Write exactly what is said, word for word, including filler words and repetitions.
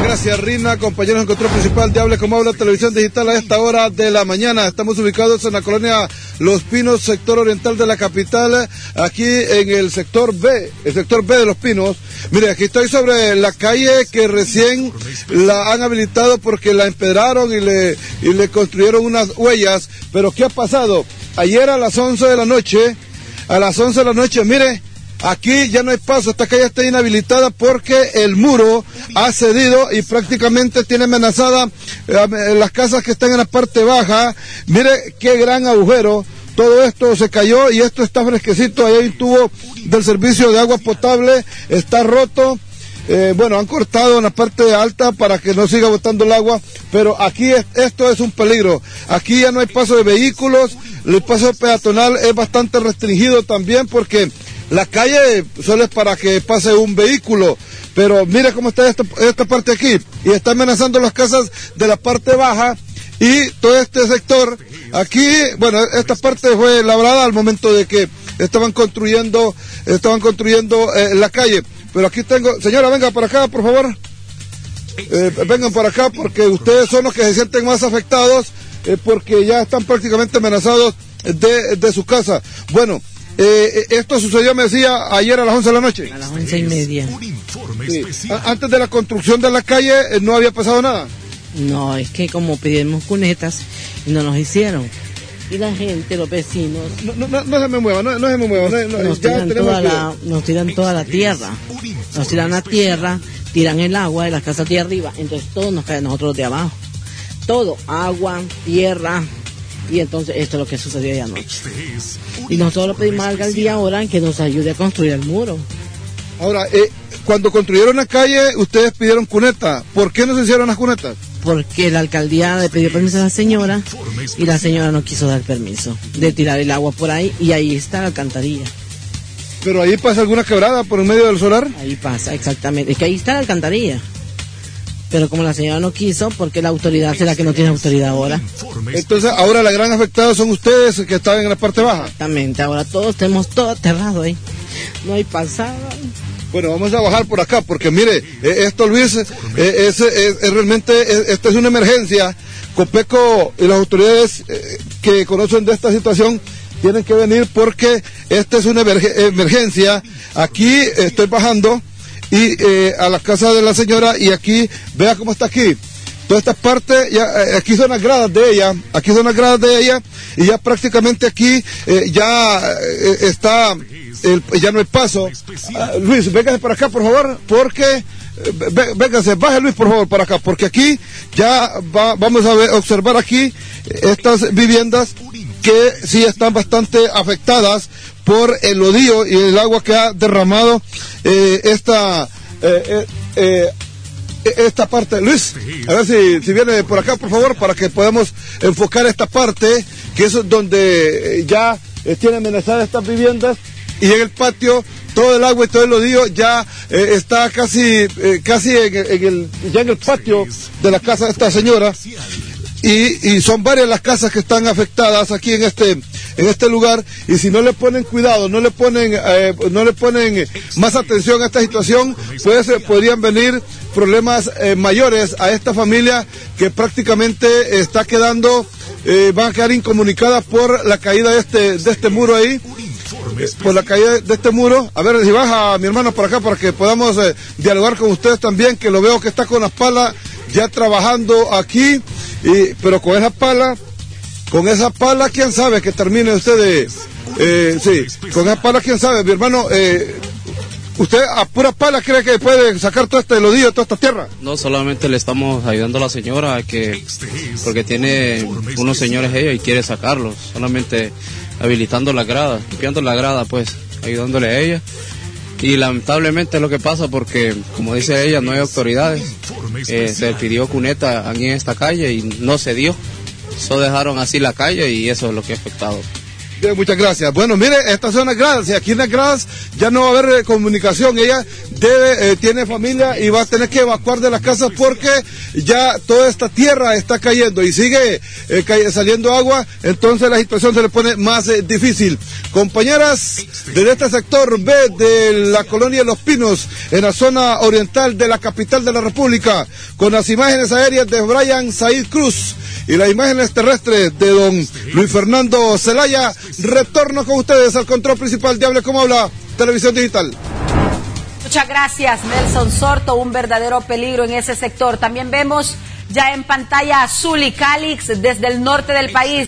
Gracias, Rina. Compañeros en control principal de Hable Como Habla Televisión Digital a esta hora de la mañana. Estamos ubicados en la colonia Los Pinos, sector oriental de la capital, aquí en el sector B, el sector B de Los Pinos. Mire, aquí estoy sobre la calle que recién la han habilitado porque la empedraron y le, y le construyeron unas huellas. Pero ¿qué ha pasado? Ayer a las once de la noche, a las once de la noche, mire, aquí ya no hay paso, esta calle está inhabilitada porque el muro ha cedido y prácticamente tiene amenazada eh, las casas que están en la parte baja. Mire qué gran agujero, todo esto se cayó y esto está fresquecito. Ahí hay un tubo del servicio de agua potable, está roto. Eh, bueno, han cortado en la parte alta para que no siga botando el agua, pero aquí es, esto es un peligro. Aquí ya no hay paso de vehículos, el paso peatonal es bastante restringido también porque la calle solo es para que pase un vehículo, pero mire cómo está esta, esta parte aquí, y está amenazando las casas de la parte baja y todo este sector. Aquí, bueno, esta parte fue labrada al momento de que estaban construyendo, estaban construyendo eh, la calle. Pero aquí tengo, señora, venga para acá, por favor. Eh, vengan para acá porque ustedes son los que se sienten más afectados eh, porque ya están prácticamente amenazados de, de su casa. Bueno, eh, esto sucedió, me decía, ayer a las once de la noche. A las once y media. Sí. Antes de la construcción de la calle eh, no había pasado nada. No, es que como pedimos cunetas y no nos hicieron. Y la gente, los vecinos... No, no, no, no se me mueva, no, no se me mueva. No, no, nos, ya tiran toda la, nos tiran toda la tierra. Nos tiran la tierra, tiran el agua de las casas de arriba. Entonces todo nos cae a nosotros de abajo. Todo, agua, tierra. Y entonces esto es lo que sucedió ayer anoche. Y nosotros pedimos a la alcaldía ahora que nos ayude a construir el muro. Ahora, eh, cuando construyeron la calle, ustedes pidieron cuneta. ¿Por qué no se hicieron las cunetas? Porque la alcaldía le pidió permiso a la señora y la señora no quiso dar permiso de tirar el agua por ahí y ahí está la alcantarilla. ¿Pero ahí pasa alguna quebrada por el medio del solar? Ahí pasa, exactamente. Es que ahí está la alcantarilla. Pero como la señora no quiso, porque la autoridad será que no tiene autoridad ahora. Entonces ahora la gran afectada son ustedes que estaban en la parte baja. Exactamente, ahora todos tenemos todo aterrado ahí. No hay pasada. Bueno, vamos a bajar por acá, porque mire, eh, esto Luis, eh, es, es, es realmente, es, esta es una emergencia. Copeco y las autoridades eh, que conocen de esta situación tienen que venir porque esta es una emerge, emergencia. Aquí eh, estoy bajando y eh, a la casa de la señora y aquí, vea cómo está aquí. Toda esta parte, ya, eh, aquí son las gradas de ella, aquí son las gradas de ella y ya prácticamente aquí eh, ya eh, está... El, ya no hay paso. Uh, Luis, véngase para acá, por favor, porque eh, véngase, baje Luis, por favor, para acá, porque aquí ya va, vamos a ver, observar aquí estas viviendas que sí están bastante afectadas por el lodío y el agua que ha derramado eh, esta eh, eh, eh, esta parte. Luis, a ver si, si viene por acá, por favor, para que podamos enfocar esta parte, que es donde ya eh, tienen amenazadas estas viviendas. Y en el patio, todo el agua y todo el lodío ya eh, está casi, eh, casi en, en el, ya en el patio de la casa de esta señora. Y, y son varias las casas que están afectadas aquí en este, en este lugar. Y si no le ponen cuidado, no le ponen, eh, no le ponen más atención a esta situación, pues eh, podrían venir problemas eh, mayores a esta familia que prácticamente está quedando, eh, van a quedar incomunicadas por la caída de este, de este muro ahí. Por la caída de este muro. A ver si baja mi hermano por acá para que podamos eh, dialogar con ustedes también, que lo veo que está con las palas ya trabajando aquí, y, pero con esa pala, con esa pala, quién sabe que termine usted de, eh, sí, con esa pala, quién sabe, mi hermano, eh, ¿usted a pura pala cree que puede sacar todo este lodío, toda esta tierra? No, solamente le estamos ayudando a la señora a que, porque tiene unos señores ella y quiere sacarlos, solamente habilitando la grada, limpiando la grada, pues, ayudándole a ella. Y lamentablemente es lo que pasa porque, como dice ella, no hay autoridades. Eh, se pidió cuneta aquí en esta calle y no se dio. Solo dejaron así la calle y eso es lo que ha afectado. Bien, muchas gracias. Bueno, mire, estas son las gradas, y aquí en las gradas ya no va a haber eh, comunicación. Ella debe, eh, tiene familia y va a tener que evacuar de las casas porque ya toda esta tierra está cayendo y sigue eh, cay saliendo agua, entonces la situación se le pone más eh, difícil. Compañeras, desde este sector B de la colonia Los Pinos, en la zona oriental de la capital de la República, con las imágenes aéreas de Brian Said Cruz y las imágenes terrestres de don Luis Fernando Zelaya, retorno con ustedes al control principal de Hable Como Habla, Televisión Digital. Muchas gracias, Nelson Sorto, un verdadero peligro en ese sector. También vemos ya en pantalla Zulia y Calix desde el norte del país.